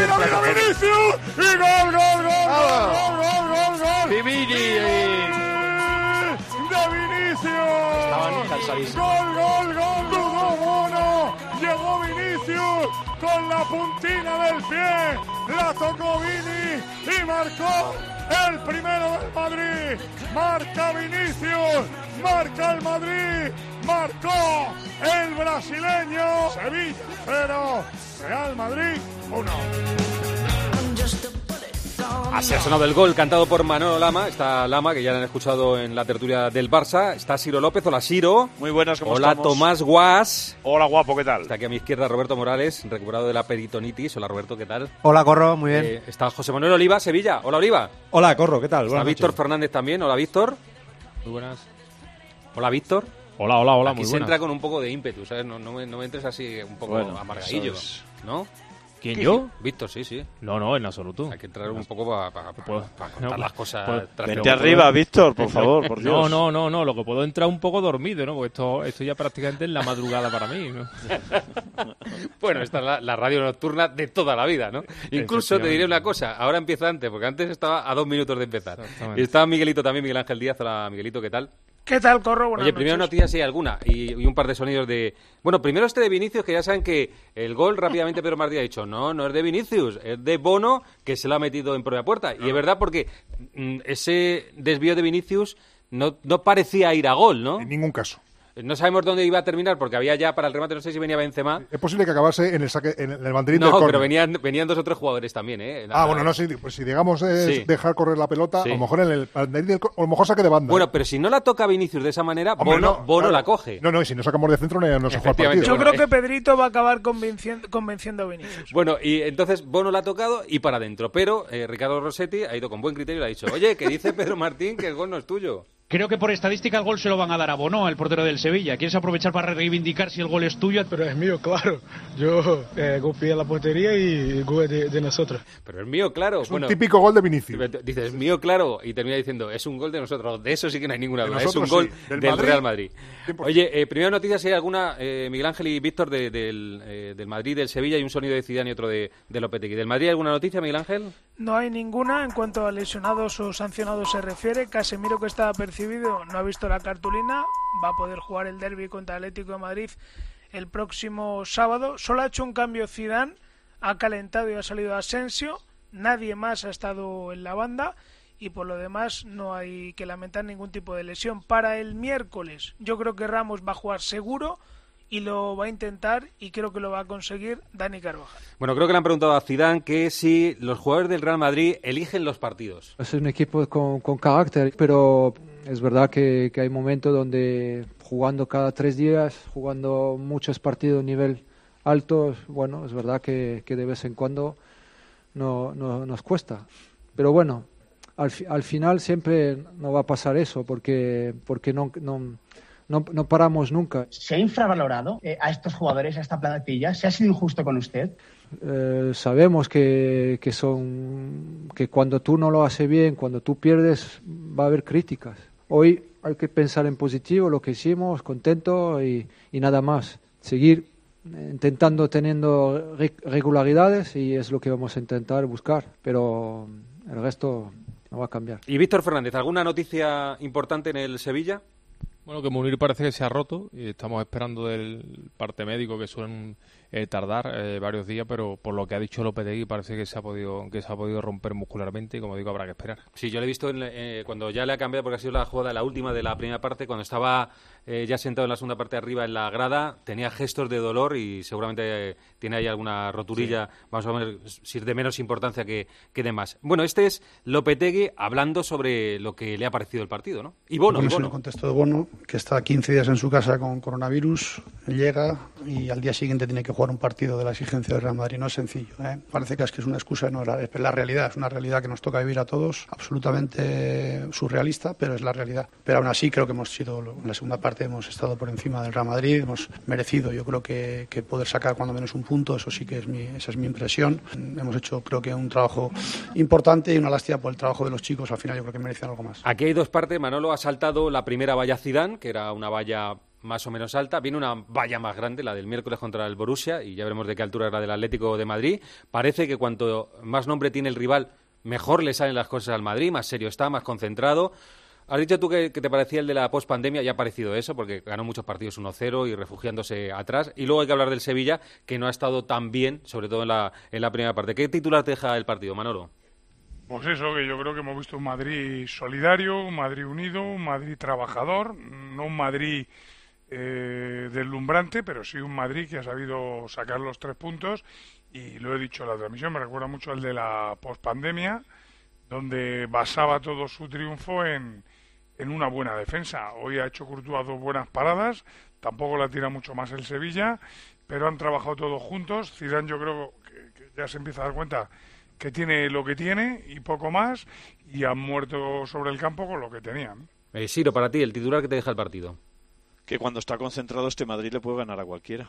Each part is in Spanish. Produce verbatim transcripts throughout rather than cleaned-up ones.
ser plataforma. Vinicius y gol, gol, gol, Ah. gol, gol, gol, gol. Vivini. eh. De Vinicius. Estaban cansadísimos. Gol, gol, gol, dudó Bono. Llegó Vinicius con la puntina del pie. La tocó Vini y marcó el primero del Madrid. Marca Vinicius. Marca el Madrid. Marcó el brasileño. Sevilla cero. Real Madrid uno. Así ha sonado el gol cantado por Manolo Lama. Está Lama, que ya lo han escuchado en la tertulia del Barça. Está Siro López. Hola, Siro. Muy buenas, ¿cómo Hola, estamos? Tomás Guas. Hola, guapo, ¿qué tal? Está aquí a mi izquierda Roberto Morales, recuperado de la peritonitis. Hola, Roberto, ¿qué tal? Hola, Corro, muy bien. Eh, está José Manuel Oliva, Sevilla. Hola, Oliva. Hola, Corro, ¿qué tal? Está Buenas Víctor noches. Fernández también. Hola, Víctor. Muy buenas. Hola, Víctor. Hola, hola, hola, Aquí muy se buenas. entra con un poco de ímpetu, ¿sabes? No, no, me, no me entres así un poco Bueno, amargadillo, eso es- ¿no? ¿Quién, ¿Qué? yo? Víctor, sí, sí. No, no, en absoluto. Hay que entrar un poco para Puedo- contar no, las cosas. puedo- tras Vente de- arriba, Víctor, por favor, por Dios. No, no, no, no, lo que puedo entrar un poco dormido, ¿no? Porque esto, esto ya prácticamente es la madrugada para mí, ¿no? Bueno, esta es la, la radio nocturna de toda la vida, ¿no? Incluso te diré Efectivamente. una cosa, ahora empieza antes, porque antes estaba a dos minutos de empezar. Exactamente. Y estaba Miguelito también, Miguel Ángel Díaz. Hola, Miguelito, ¿qué tal? ¿Qué tal, Corro? Buenas Oye, primero noches. noticias, sí, alguna, y, y un par de sonidos de... Bueno, primero este de Vinicius, que ya saben que el gol rápidamente Pedro Martí ha dicho, no, no es de Vinicius, es de Bono, que se lo ha metido en propia puerta. Y es verdad porque mm, ese desvío de Vinicius no, no parecía ir a gol, ¿no? En ningún caso. No sabemos dónde iba a terminar, porque había ya para el remate, no sé si venía Benzema. Es posible que acabase en el saque, en el banderín del No, córner. pero venían, venían dos o tres jugadores también, ¿eh? Ah, bueno, no sé, pues si digamos es Sí. dejar correr la pelota, Sí. a lo mejor en el banderín del córner, o a lo mejor saque de banda. Bueno, pero si no la toca Vinicius de esa manera, Hombre, Bono, no, Bono claro. la coge. No, no, y si no sacamos de centro no, no se juega el Efectivamente. partido. Yo Bueno, creo eh. que Pedrito va a acabar convenciendo, convenciendo a Vinicius. Bueno, y entonces Bono la ha tocado y para adentro. Pero eh, Ricardo Rossetti ha ido con buen criterio y le ha dicho, oye, que dice Pedro Martín que el gol no es tuyo. Creo que por estadística el gol se lo van a dar a Bono, el portero del Sevilla. ¿Quieres aprovechar para reivindicar si el gol es tuyo? Pero es mío, claro. Yo eh, golpeé la portería y el gol es de, de nosotros. Pero es mío, claro. Es bueno, un típico gol de Vinicius. dice, es mío, claro. Y termina diciendo, es un gol de nosotros. De eso sí que no hay ninguna De duda. Es un nosotros gol sí, del del Madrid, Real Madrid. cien por ciento. Oye, eh, primera noticia, si hay alguna, eh, Miguel Ángel y Víctor, de- del, eh, del Madrid, del Sevilla, y un sonido de Zidane y otro de, de Lopetegui. ¿Del Madrid alguna noticia, Miguel Ángel? No hay ninguna en cuanto a lesionados o sancionados se refiere. Casemiro, que estaba percibido, no ha visto la cartulina. Va a poder jugar el derbi contra el Atlético de Madrid el próximo sábado. Solo ha hecho un cambio Zidane, ha calentado y ha salido Asensio. Nadie más ha estado en la banda. Y por lo demás no hay que lamentar ningún tipo de lesión. Para el miércoles yo creo que Ramos va a jugar seguro y lo va a intentar, y creo que lo va a conseguir Dani Carvajal. Bueno, creo que le han preguntado a Zidane que si los jugadores del Real Madrid eligen los partidos. Es un equipo con, con carácter, pero es verdad que, que hay momentos donde jugando cada tres días, jugando muchos partidos a nivel alto, bueno, es verdad que, que de vez en cuando no, no, nos cuesta. Pero bueno, al, fi- al final siempre no va a pasar eso, porque, porque no, no, no, no paramos nunca. ¿Se ha infravalorado eh, a estos jugadores, a esta plantilla? ¿Se ha sido injusto con usted? Eh, sabemos que, que son que cuando tú no lo haces bien, cuando tú pierdes, va a haber críticas. Hoy hay que pensar en positivo, lo que hicimos, contento y, y nada más. Seguir eh, intentando, teniendo re- regularidades, y es lo que vamos a intentar buscar, pero el resto no va a cambiar. Y Víctor Fernández, ¿alguna noticia importante en el Sevilla? Bueno, que Munir parece que se ha roto y estamos esperando del parte médico, que suelen eh, tardar eh, varios días, pero por lo que ha dicho Lopetegui parece que se ha podido que se ha podido romper muscularmente, y como digo, habrá que esperar. Sí, yo le he visto en, eh, cuando ya le ha cambiado, porque ha sido la jugada, la última de la primera parte, cuando estaba eh, ya sentado en la segunda parte arriba en la grada, tenía gestos de dolor y seguramente eh, tiene ahí alguna roturilla, sí. Vamos a ver si es de menos importancia que, que de más. Bueno, este es Lopetegui hablando sobre lo que le ha parecido el partido, ¿no? Y Bono, Bueno, y es Bono. el contexto de Bono, que está quince días en su casa con coronavirus, llega y al día siguiente tiene que jugar un partido de la exigencia del Real Madrid. No es sencillo, ¿eh? Parece que es que es una excusa, no, es la realidad, es una realidad que nos toca vivir a todos, absolutamente surrealista, pero es la realidad. Pero aún así creo que hemos sido, en la segunda parte hemos estado por encima del Real Madrid, hemos merecido, yo creo que, que poder sacar cuando menos un punto, eso sí que es mi, esa es mi impresión. Hemos hecho, creo que un trabajo importante y una lástima por el trabajo de los chicos, al final yo creo que merecen algo más. Aquí hay dos partes. Manolo ha saltado la primera valla Zidane, que era una valla más o menos alta. Viene una valla más grande, la del miércoles contra el Borussia, y ya veremos de qué altura es la del Atlético de Madrid. Parece que cuanto más nombre tiene el rival, mejor le salen las cosas al Madrid, más serio está, más concentrado. Has dicho tú que, que te parecía el de la pospandemia, ya ha parecido eso, porque ganó muchos partidos uno cero y refugiándose atrás. Y luego hay que hablar del Sevilla, que no ha estado tan bien, sobre todo en la, en la primera parte. ¿Qué titular te deja el partido, Manolo? Pues eso, que yo creo que hemos visto un Madrid solidario, un Madrid unido, un Madrid trabajador, no un Madrid eh, deslumbrante, pero sí un Madrid que ha sabido sacar los tres puntos, y lo he dicho en la transmisión, me recuerda mucho al de la pospandemia, donde basaba todo su triunfo en, en una buena defensa. Hoy ha hecho Courtois dos buenas paradas, tampoco la tira mucho más el Sevilla, pero han trabajado todos juntos. Zidane yo creo que, que ya se empieza a dar cuenta que tiene lo que tiene y poco más, y han muerto sobre el campo con lo que tenían. Eh, Siro, para ti, el titular que te deja el partido. Que cuando está concentrado este Madrid le puede ganar a cualquiera.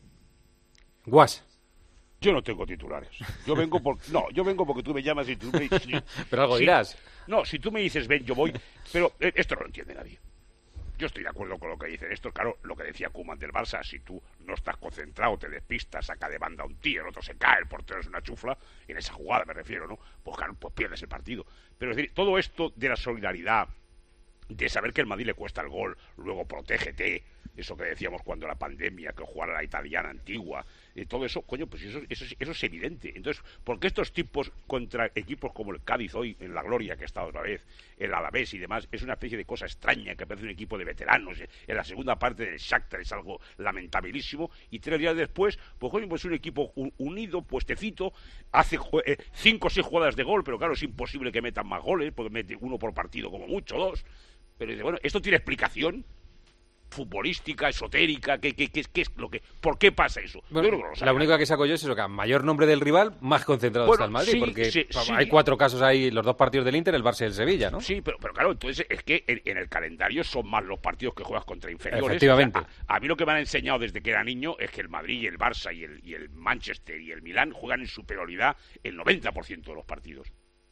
Guas. Yo no tengo titulares. Yo vengo por no, yo vengo porque tú me llamas y tú me dices... Pero algo si, dirás. No, si tú me dices ven, yo voy, pero eh, esto no lo entiende nadie. Yo estoy de acuerdo con lo que dicen. Esto, claro, lo que decía Koeman del Barça, si tú no estás concentrado, te despistas, saca de banda a un tío, el otro se cae, el portero es una chufla, en esa jugada me refiero, ¿no? Pues claro, pues pierdes el partido. Pero es decir, todo esto de la solidaridad, de saber que el Madrid le cuesta el gol, luego protégete, eso que decíamos cuando la pandemia, que jugara la italiana antigua, y todo eso, coño, pues eso, eso, eso es evidente. Entonces, ¿por qué estos tipos contra equipos como el Cádiz hoy, en la gloria que está otra vez, el Alavés y demás, es una especie de cosa extraña que parece un equipo de veteranos? En la segunda parte del Shakhtar es algo lamentabilísimo, y tres días después, pues coño, pues un equipo unido, puestecito, hace eh, cinco o seis jugadas de gol, pero claro, es imposible que metan más goles, porque mete uno por partido como mucho, dos. Pero bueno, ¿esto tiene explicación futbolística, esotérica? ¿Qué, qué, qué, qué es lo que, ¿Por qué pasa eso? Bueno, Yo no lo la única que saco yo es eso, que a mayor nombre del rival, más concentrado bueno, está el Madrid, sí, porque sí, hay sí. cuatro casos ahí, los dos partidos del Inter, el Barça y el Sevilla, ¿no? Sí, pero, pero claro, entonces es que en, en el calendario son más los partidos que juegas contra inferiores. Efectivamente. O sea, a, a mí lo que me han enseñado desde que era niño es que el Madrid y el Barça y el, y el Manchester y el Milán juegan en superioridad el noventa por ciento de los partidos.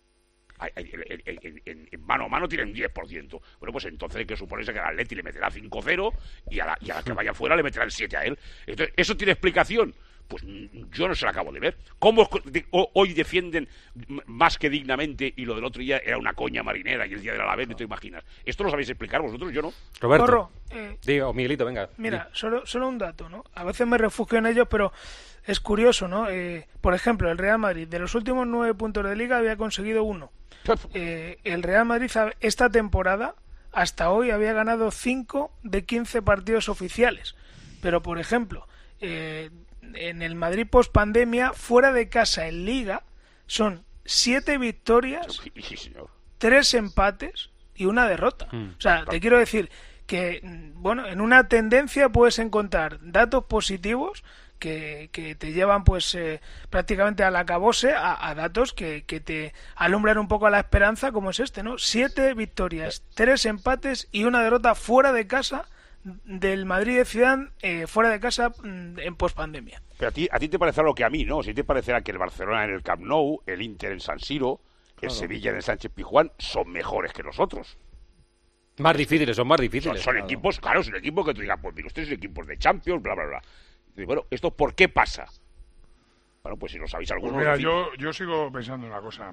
En, en, en, en mano a mano tienen diez por ciento. Bueno, pues entonces hay que suponerse que al Atleti le meterá cinco cero y a la, y a la que vaya fuera le meterá el siete a él. Entonces, ¿eso tiene explicación? Pues yo no se la acabo de ver. ¿Cómo hoy defienden más que dignamente y lo del otro día era una coña marinera y el día del Alavés, no te imaginas? ¿Esto lo sabéis explicar vosotros? Yo no. Roberto. Corro, eh, Digo, Miguelito, venga. Mira, solo, solo un dato, ¿no? A veces me refugio en ellos, pero es curioso, ¿no? Eh, por ejemplo, el Real Madrid, de los últimos nueve puntos de Liga había conseguido uno. Eh, el Real Madrid esta temporada, hasta hoy, había ganado cinco de quince partidos oficiales. Pero, por ejemplo, eh, en el Madrid post-pandemia, fuera de casa en Liga, son siete victorias, tres empates y una derrota. Mm. O sea, te quiero decir que, bueno, en una tendencia puedes encontrar datos positivos que, que te llevan pues eh, prácticamente al acabose a, a datos que, que te alumbran un poco a la esperanza, como es este, ¿no? Siete victorias, tres empates y una derrota fuera de casa del Madrid de Zidane, eh, fuera de casa en pospandemia. Pero a ti, a ti te parecerá lo que a mí, ¿no? Si te parecerá que el Barcelona en el Camp Nou, el Inter en San Siro, el claro. Sevilla en el Sánchez Pizjuán son mejores que nosotros. Más difíciles, son más difíciles. Son, son claro. equipos, claro, es un equipo que tú digas, pues mira, ustedes son equipos de Champions, bla, bla, bla. Y bueno, ¿esto por qué pasa? Bueno, pues si lo sabéis algunos... Pues mira, yo, yo sigo pensando una cosa.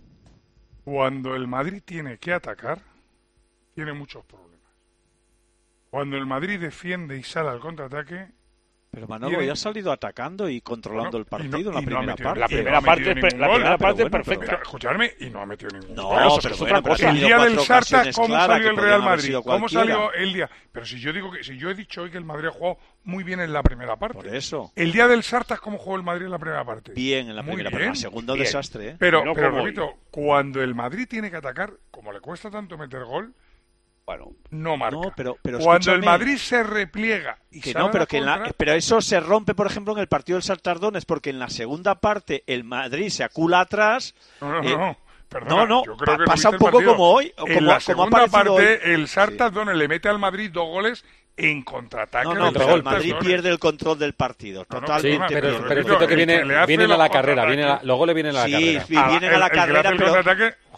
Cuando el Madrid tiene que atacar, tiene muchos problemas. Cuando el Madrid defiende y sale al contraataque... Pero Manolo tiene... ya ha salido atacando y controlando bueno, el partido no, en la primera metido, parte. La primera no parte, es, la primera parte es perfecta. Pero, escuchadme, y no ha metido ningún no, gol. No, pero es otra cosa. El día del Sarta, ¿cómo salió el Real Madrid? ¿Cómo salió el día? Pero si yo digo que si yo he dicho hoy que el Madrid ha jugado muy bien en la primera parte. Por eso. El día del Sarta, ¿cómo jugó el Madrid en la primera parte? Bien en la muy primera parte. En la segunda bien. Desastre, ¿eh? Pero, no pero repito, hoy. Cuando el Madrid tiene que atacar, como le cuesta tanto meter gol, bueno, no marca. No, pero, pero cuando el Madrid se repliega y que sale no, pero a que contra... en la, pero eso se rompe, por ejemplo, en el partido del Sartardones, porque en la segunda parte el Madrid se acula atrás. No, no, eh, no. Perdona, no, no, yo creo que pasa no un poco partido. como hoy. O en como, la como segunda parte, hoy. el Sartardones sí. le mete al Madrid dos goles en contraataque. No, no, pero el Madrid pierde el control del partido. Totalmente. No, no, sí, pero, pero, pero es cierto que viene, vienen a la carrera. Viene a la, los goles vienen a la sí, carrera. Sí, vienen a la el, carrera, el pero... contraataque,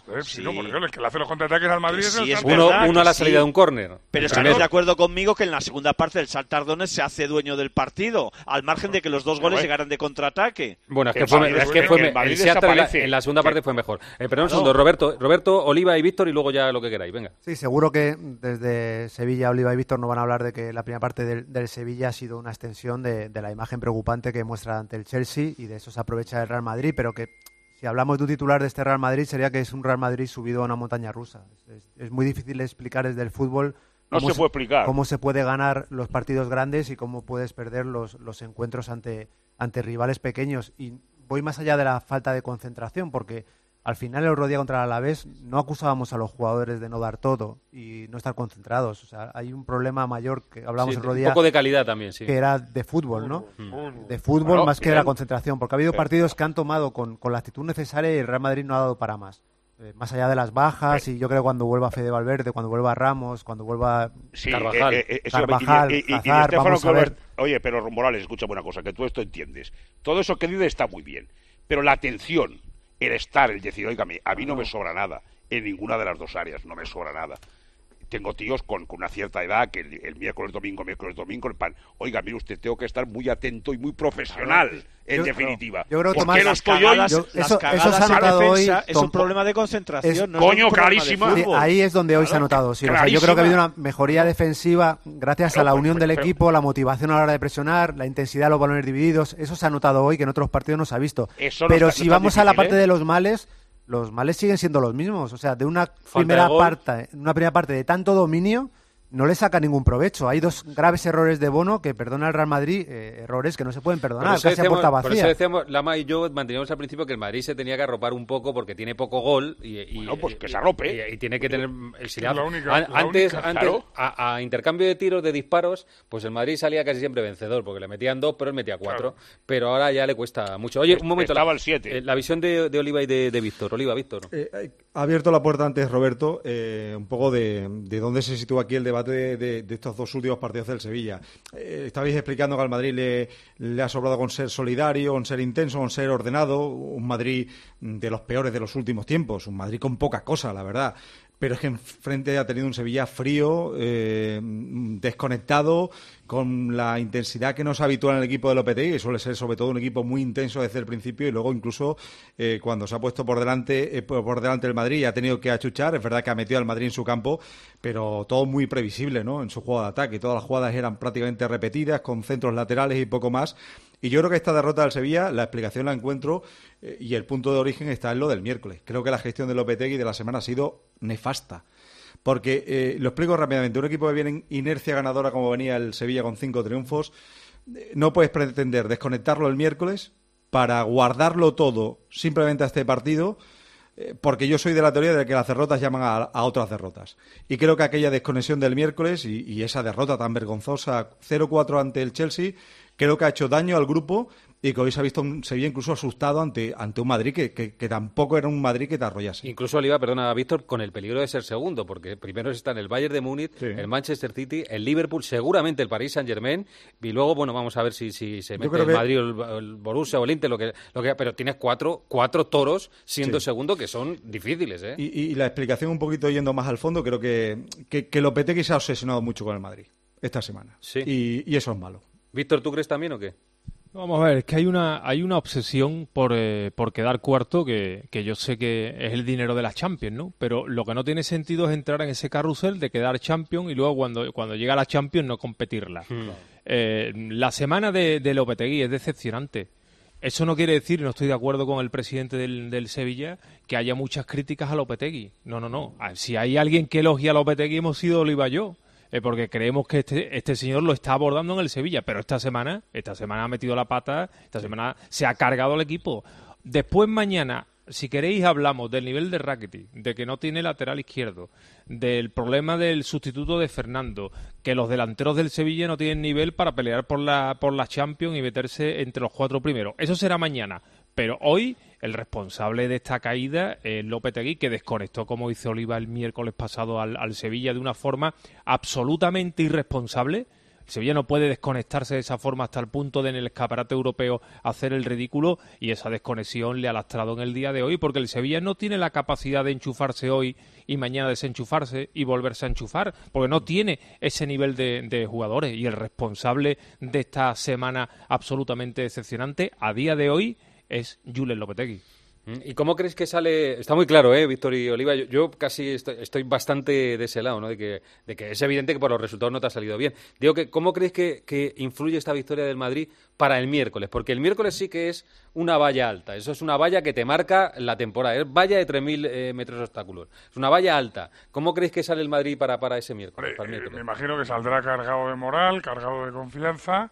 Joder, Sí. sí, no, porque el que le hace los contraataques al Madrid Que es sí, el es Sartar. Uno, verdad uno a que la sí. salida de un córner. Pero El estarás primero. de acuerdo conmigo que en la segunda parte del Shakhtar Donetsk se hace dueño del partido, al margen de que los dos goles Bueno. llegaran de contraataque. Bueno, es que El fue, Madrid es que es- fue el me- Madrid el Seattle en la, desaparece. en la segunda Que- parte fue mejor. Eh, perdón un Claro. segundo, Roberto, Roberto, Oliva y Víctor y luego ya lo que queráis. Venga. Sí, seguro que desde Sevilla, Oliva y Víctor no van a hablar de que la primera parte del, del Sevilla ha sido una extensión de, de la imagen preocupante que muestra ante el Chelsea y de eso se aprovecha el Real Madrid, pero que si hablamos de un titular de este Real Madrid sería que es un Real Madrid subido a una montaña rusa. Es, es muy difícil de explicar desde el fútbol No cómo se puede explicar. cómo se puede ganar los partidos grandes y cómo puedes perder los, los encuentros ante, ante rivales pequeños. Y voy más allá de la falta de concentración, porque al final el otro día contra el Alavés no acusábamos a los jugadores de no dar todo y no estar concentrados. O sea, hay un problema mayor que hablamos Sí, el otro un día, poco de calidad también, sí. que era de fútbol, ¿no? Mm. De fútbol Bueno, más que de bien. la concentración, porque ha habido Sí. partidos que han tomado con, con la actitud necesaria y el Real Madrid no ha dado para más. Eh, más allá de las bajas, y yo creo que cuando vuelva Fede Valverde, cuando vuelva Ramos, cuando vuelva Sí, Carvajal. eh, eh, eso iba a decir, Carvajal, y- y- y Hazard, Di Stéfano vamos que a lo- ver. Oye, pero Morales, escucha una cosa, que tú esto entiendes. Todo eso que dices está muy bien, pero la atención, el estar, el decir, oiga, a mí no me sobra nada, en ninguna de las dos áreas no me sobra nada. Tengo tíos con, con una cierta edad que el, el miércoles, domingo, miércoles, domingo, el pan. Oiga, mire usted, tengo que estar muy atento y muy profesional, en Yo- definitiva. yo creo que ¿Por Tomás, qué no las estoy hoy? Cagadas- Yo- las eso- cagadas eso se ha en notado defensa hoy, es un Tom- problema de concentración, es- no es Coño, un problema de clarísima. Sí, fútbol. ahí es donde hoy se ha Claro, notado. Sí. O sea, yo creo que ha habido una mejoría defensiva gracias a Pero, la pero, unión del pero- equipo, la motivación a la hora de presionar, la intensidad de los balones divididos. Eso se ha notado hoy que en otros partidos no se ha visto. Eso no Pero está- no si está vamos a la difícil, parte ¿eh? de los males, los males siguen siendo los mismos. O sea, de una de primera gol. parte, una primera parte de tanto dominio, no le saca ningún provecho. Hay dos graves errores de Bono que perdona al Real Madrid, eh, errores que no se pueden Por perdonar, eso casi a decíamos, puerta por eso vacía. decíamos, Lama y yo manteníamos al principio que el Madrid se tenía que arropar un poco porque tiene poco gol y, y- Bueno, pues que y- se arrope. y, y tiene que tener el silencio. la única- An- la antes, única, antes claro. a, a intercambio de tiros, de disparos, pues el Madrid salía casi siempre vencedor porque le metían dos, pero él metía cuatro. Pero ahora ya le cuesta mucho. Oye, un momento. Estaba la, el siete. eh, la visión de, de Oliva y de, de Víctor. Oliva, Víctor. Eh, eh, ha abierto la puerta antes Roberto, eh, un poco de, de dónde se sitúa aquí el debate de, de- de estos dos últimos partidos del Sevilla. Eh, estabais explicando que al Madrid le, le ha sobrado con ser solidario, con ser intenso, con ser ordenado, un Madrid de los peores de los últimos tiempos, un Madrid con poca cosa, la verdad. Pero es que enfrente ha tenido un Sevilla frío, eh, desconectado, con la intensidad que no es habitual en el equipo de Lopetegui, que suele ser sobre todo un equipo muy intenso desde el principio y luego incluso eh, cuando se ha puesto por delante eh, por por delante el Madrid y ha tenido que achuchar. Es verdad que ha metido al Madrid en su campo, pero todo muy previsible, ¿no? En su juego de ataque. Todas las jugadas eran prácticamente repetidas, con centros laterales y poco más. Y yo creo que esta derrota del Sevilla, la explicación la encuentro eh, y el punto de origen está en lo del miércoles. Creo que la gestión de Lopetegui de la semana ha sido nefasta. Porque, eh, lo explico rápidamente, un equipo que viene en inercia ganadora como venía el Sevilla con cinco triunfos, eh, no puedes pretender desconectarlo el miércoles para guardarlo todo simplemente a este partido, eh, porque yo soy de la teoría de que las derrotas llaman a, a otras derrotas. Y creo que aquella desconexión del miércoles y, y esa derrota tan vergonzosa, cero cuatro ante el Chelsea, creo que ha hecho daño al grupo y que hoy se ha visto un Sevilla incluso asustado ante, ante un Madrid que, que, que tampoco era un Madrid que te arrollase. Incluso Oliva, perdona, Víctor, con el peligro de ser segundo, porque primero están el Bayern de Múnich, Sí. el Manchester City, el Liverpool, seguramente el Paris Saint-Germain, y luego, bueno, vamos a ver si, si se mete creo el que- Madrid o el, el Borussia o el Inter, lo que, lo que pero tienes cuatro, cuatro toros siendo Sí. segundo que son difíciles, ¿eh? Y, y la explicación un poquito yendo más al fondo, creo que, que, que Lopetegui se ha obsesionado mucho con el Madrid esta semana. Sí. Y, y eso es malo. Víctor, ¿tú crees también o qué? Vamos a ver, es que hay una hay una obsesión por, eh, por quedar cuarto que, que yo sé que es el dinero de las Champions, ¿no? Pero lo que no tiene sentido es entrar en ese carrusel de quedar Champions y luego cuando, cuando llega la Champions no competirla. Eh, la semana de, de Lopetegui es decepcionante. Eso no quiere decir, no estoy de acuerdo con el presidente del, del Sevilla, que haya muchas críticas a Lopetegui. No, no, no. Si hay alguien que elogia a Lopetegui hemos sido Oliva y yo. Eh, porque creemos que este, este señor lo está abordando en el Sevilla, pero esta semana, esta semana ha metido la pata, esta semana se ha cargado al equipo. Después mañana, si queréis, hablamos del nivel de Rakitic, de que no tiene lateral izquierdo, del problema del sustituto de Fernando, que los delanteros del Sevilla no tienen nivel para pelear por la, por la Champions y meterse entre los cuatro primeros. Eso será mañana. Pero hoy el responsable de esta caída es Lopetegui, que desconectó, como hizo Oliva el miércoles pasado, al, al Sevilla de una forma absolutamente irresponsable. El Sevilla no puede desconectarse de esa forma hasta el punto de en el escaparate europeo hacer el ridículo, y esa desconexión le ha lastrado en el día de hoy, porque el Sevilla no tiene la capacidad de enchufarse hoy y mañana desenchufarse y volverse a enchufar, porque no tiene ese nivel de, de jugadores, y el responsable de esta semana absolutamente decepcionante a día de hoy es Julen Lopetegui. ¿Y cómo crees que sale? Está muy claro, ¿eh, Víctor y Oliva? Yo, yo casi estoy, estoy bastante de ese lado, ¿no? De que, de que es evidente que por los resultados no te ha salido bien. Digo, que ¿cómo crees que, que influye esta victoria del Madrid para el miércoles? Porque el miércoles sí que es una valla alta. Eso es una valla que te marca la temporada. Es valla de tres mil eh, metros de obstáculos. Es una valla alta. ¿Cómo crees que sale el Madrid para, para ese miércoles? Hombre, para el miércoles? Eh, me imagino que saldrá cargado de moral, cargado de confianza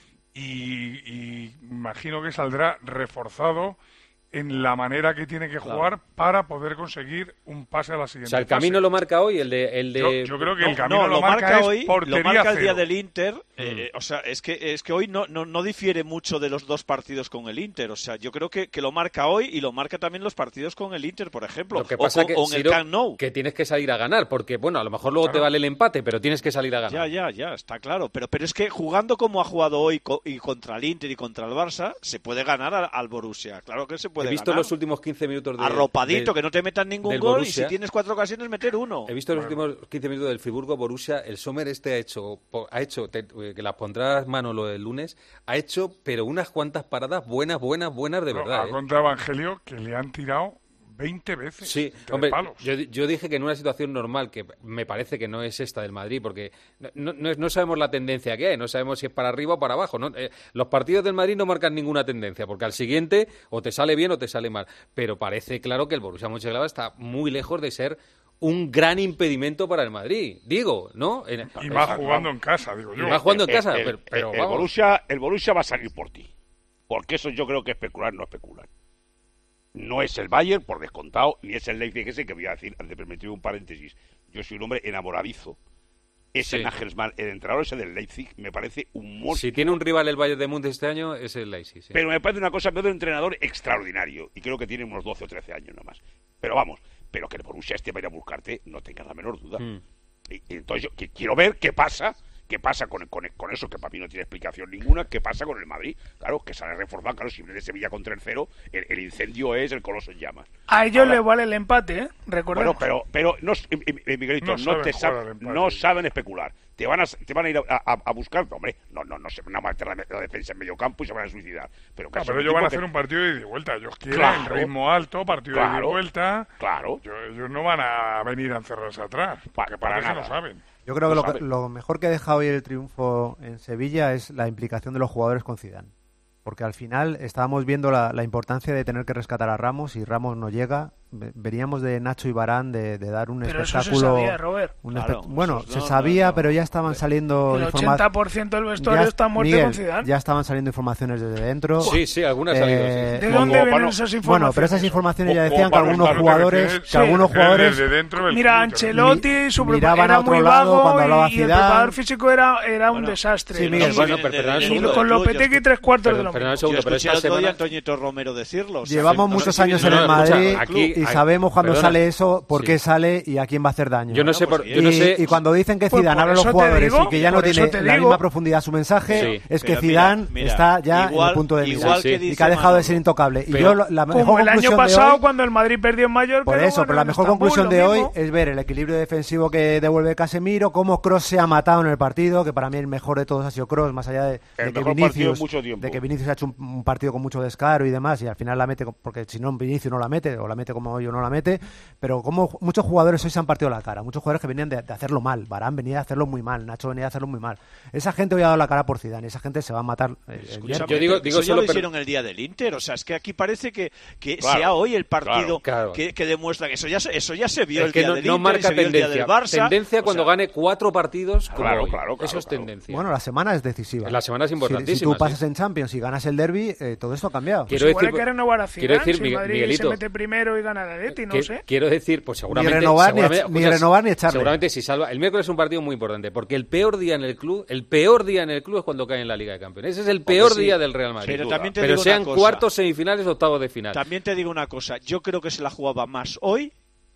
y, y imagino que saldrá reforzado en la manera que tiene que jugar, claro, para poder conseguir un pase a la siguiente fase. O sea, el camino fase. Lo marca hoy, el de... El de... Yo, yo creo que no, el camino no, lo, lo marca, marca hoy, es portería lo marca el cero. día del Inter, mm. eh, o sea, es que es que hoy no, no, no difiere mucho de los dos partidos con el Inter, o sea, yo creo que, que lo marca hoy y lo marca también los partidos con el Inter, por ejemplo, lo que pasa o, que, o en Ciro, el Camp Nou. Que tienes que salir a ganar, porque, bueno, a lo mejor luego claro. te vale el empate, pero tienes que salir a ganar. Ya, ya, ya, está claro, pero, pero es que jugando como ha jugado hoy co y contra el Inter y contra el Barça, se puede ganar al, al Borussia, claro que se puede ganar. He visto ganar. los últimos quince minutos de... Arropadito, de, que no te metan ningún gol Borussia. Y si tienes cuatro ocasiones, meter uno. He visto los últimos quince minutos del Friburgo-Borussia. El Sommer este ha hecho, ha hecho te, que las pondrás Manolo el lunes, ha hecho, pero unas cuantas paradas buenas, buenas, buenas de no, verdad. Ha ¿eh? contra Evangelio que le han tirado veinte veces. Sí, hombre, yo, yo dije que en una situación normal, que me parece que no es esta del Madrid, porque no, no, no sabemos la tendencia que hay, no sabemos si es para arriba o para abajo. ¿no? Eh, los partidos del Madrid no marcan ninguna tendencia, porque al siguiente o te sale bien o te sale mal. Pero parece claro que el Borussia Mönchengladbach está muy lejos de ser un gran impedimento para el Madrid, digo, ¿no? En, y más jugando en casa, digo yo. Y más jugando en casa, el, pero, pero el, vamos. el, Borussia, el Borussia va a salir por ti, porque eso yo creo que especular no especular. No es el Bayern, por descontado, ni es el Leipzig ese que voy a decir, antes de permitir un paréntesis. Yo soy un hombre enamoradizo. Ese sí. Nagelsmann, el entrenador ese del Leipzig, me parece un monstruo. Si tiene un rival el Bayern de Múnich este año, es el Leipzig. Sí. Pero me parece una cosa, me de un entrenador extraordinario. Y creo que tiene unos doce o trece años nomás. Pero vamos, pero que el Borussia este va a ir a buscarte, no tengas la menor duda. Mm. Y, y entonces yo que quiero ver qué pasa... ¿Qué pasa con, con, con eso? Que para mí no tiene explicación ninguna. ¿Qué pasa con el Madrid? Claro, que sale reforzado. Claro, si viene de Sevilla contra el cero, el, el incendio es el coloso en llamas. A ellos le vale el empate, ¿eh? Recordemos. Bueno, pero, pero no, eh, Miguelito, no, no, te saben, no saben especular. Te van a, te van a ir a, a, a buscar, hombre, no, no, no se van a meter la, la defensa en medio campo y se van a suicidar. Pero, no, pero ellos van a hacer que... un partido de ida y vuelta. Ellos quieren claro, ritmo alto, partido claro, de ida y vuelta. Claro. Ellos, ellos no van a venir a encerrarse atrás, porque para, para eso no saben. Yo creo que lo, que lo mejor que deja hoy el triunfo en Sevilla es la implicación de los jugadores con Zidane. Porque al final estábamos viendo la, la importancia de tener que rescatar a Ramos y Ramos no llega. Veníamos de Nacho y Varane de, de dar un pero espectáculo. Eso se sabía, Robert. Un claro, espe... Bueno, no, se no, sabía, no, no. pero ya estaban saliendo. El informa... ochenta por ciento del vestuario ya, está muerto Miguel, con Zidane. Ya estaban saliendo informaciones desde dentro. Sí, sí, algunas eh, salido, sí. ¿De dónde vienen bueno, esas informaciones? Bueno, pero esas informaciones ya decían que para algunos jugadores, que sí, algunos jugadores. Desde dentro Mira, Ancelotti, su miraban era a otro muy lado vago cuando hablaba y, y Zidane. el preparador físico era, era bueno, un desastre. Sí, Miguel, bueno, pero, pero, y con Lopetegui tres cuartos de lo mismo. Segundo, pero esta semana... a Antoñito Romero decirlo. O sea, Llevamos no muchos sé años si en el Madrid aquí, y sabemos cuando perdona. sale eso, por Sí. qué sale y a quién va a hacer daño. Yo no sé, pues por, yo no y, sé. y cuando dicen que Pues Zidane por habla a los eso te jugadores digo, y que ya no por eso tiene te la digo. misma profundidad su mensaje, Sí. es que Pero Zidane mira, mira, está ya igual- en el punto de igual mira que y dice que ha dejado de ser Manolo. intocable. Y Pero- yo la mejor Como el año conclusión de pasado hoy, cuando el Madrid perdió en Mallorca. por eso, pero la mejor conclusión de hoy es ver el equilibrio defensivo que devuelve Casemiro, cómo Kroos se ha matado en el partido, que para mí el mejor de todos ha sido Kroos, más allá de, El de que mejor partido Vinicius, en mucho tiempo. de que Vinicius ha hecho un, un partido con mucho descaro y demás, y al final la mete, porque si no Vinicius no la mete, o la mete como yo no la mete, pero como muchos jugadores hoy se han partido la cara, muchos jugadores que venían de, de hacerlo mal, Varane venía a hacerlo muy mal, Nacho venía a hacerlo muy mal. Esa gente hoy ha dado la cara por Zidane, y esa gente se va a matar. Eh, Escúchame, yo digo, digo eso ya solo lo per... hicieron el día del Inter, o sea, es que aquí parece que, que Claro, sea hoy el partido claro, claro. Que, que demuestra que eso ya, se- eso ya se vio Es el que día no, del no Inter, y marca se vio el día tendencia. del Barça. Tendencia o cuando sea, gane cuatro partidos como Claro, hoy. claro, claro, Eso es claro. tendencia. Bueno, la semana es decisiva. La semana es Si- importantísima. Si, tú sí. pasas en Champions y ganas el derbi, eh, todo esto ha cambiado. Quiero Pues igual decir- hay que renovar a quiero Zidane, decir, si Miguel- Madrid Miguelito, se mete primero y gana el Atleti, no que- sé. Quiero decir, pues seguramente... Ni renovar ni seguramente, ech- ni escuchas, renovar ni echarle. Seguramente si salva... El miércoles es un partido muy importante, porque el peor día en el club, el peor día en el club es cuando cae en la Liga de Campeones. Ese es el peor sí. día del Real Madrid. Pero también te Pero digo sean una cosa. cuartos, semifinales, octavos de final. También te digo una cosa, yo creo que se la jugaba más hoy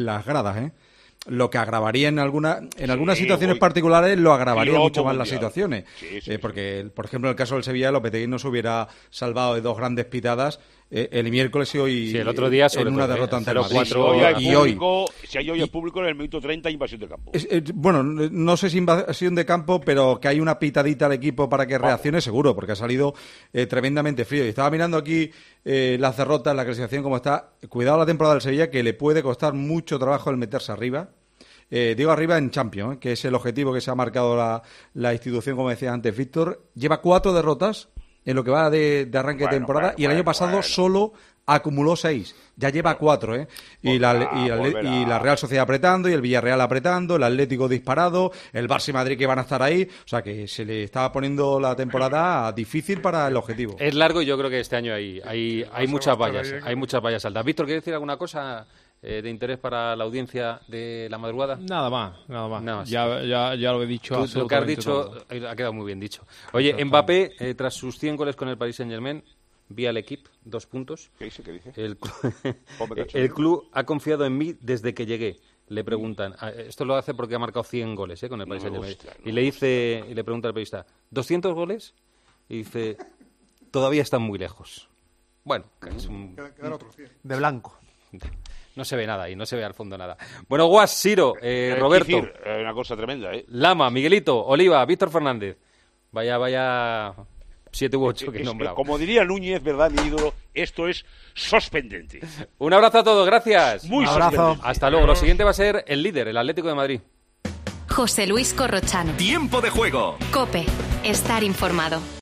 en las gradas, ¿eh? lo que agravaría en alguna en Sí, algunas situaciones voy. particulares lo agravaría Piloto mucho más las mundial. situaciones. Sí, sí, Eh, porque, por ejemplo, en el caso del Sevilla, Lopetegui no se hubiera salvado de dos grandes pitadas eh, el miércoles y hoy Sí, el otro día, sobre en una todo, derrota ¿eh? ante el Madrid. cero cuatro. Hoy hay Y hoy. público, si hay hoy el público en el minuto treinta, invasión de campo. Es- eh, bueno, no sé si invasión de campo, pero que hay una pitadita al equipo para que reaccione, seguro, porque ha salido eh, tremendamente frío. Y estaba mirando aquí eh, las derrotas, la clasificación como está. Cuidado la temporada del Sevilla, que le puede costar mucho trabajo el meterse arriba. Eh, digo arriba en Champions, ¿eh? Que es el objetivo que se ha marcado la, la institución, como decía antes Víctor. Lleva cuatro derrotas en lo que va de, de arranque Bueno, de temporada bueno, y el año bueno, pasado bueno. solo acumuló seis. Ya lleva cuatro, ¿eh? Y la, y, la, volverá. y la Real Sociedad apretando, y el Villarreal apretando, el Atlético disparado, el Barça y Madrid que van a estar ahí. O sea que se le estaba poniendo la temporada difícil para el objetivo. Es largo y yo creo que este año hay, hay, hay muchas estar vallas, ahí, ¿eh? hay muchas vallas altas. Víctor, ¿quieres decir alguna cosa eh, de interés para la audiencia de la madrugada? Nada más, nada más. Nada más. Ya, ya, ya lo he dicho. Tú- lo que has absolutamente dicho todo. eh, ha quedado muy bien dicho. Oye, Exactamente. Mbappé, eh, tras sus cien goles con el Paris Saint-Germain, vía el equipo, dos puntos. ¿Qué dice? ¿Qué dice? El, clu- Ponme cacho, el ¿no? club ha confiado en mí desde que llegué. Le preguntan, ah, esto lo hace porque ha marcado cien goles eh, con el Paris No me Saint-Germain. gusta, no Y le dice, y le pregunta al periodista, ¿doscientos goles? Y dice, todavía están muy lejos. Bueno, es un- Quedan otros cien. De blanco. no se ve nada ahí, no se ve al fondo nada. Bueno, Guas, Siro, eh, Eh, Roberto, Kicir, eh, una cosa tremenda, ¿eh? Lama, Miguelito, Oliva, Víctor Fernández. Vaya, vaya siete u ocho que he Es- nombrado. como diría Núñez, ¿verdad, mi ídolo? Esto es sorprendente. Un abrazo a todos, gracias. Muy Un abrazo. sorprendente. Hasta luego. Lo siguiente va a ser el líder, el Atlético de Madrid. José Luis Corrochano. Tiempo de juego. Cope. Estar informado.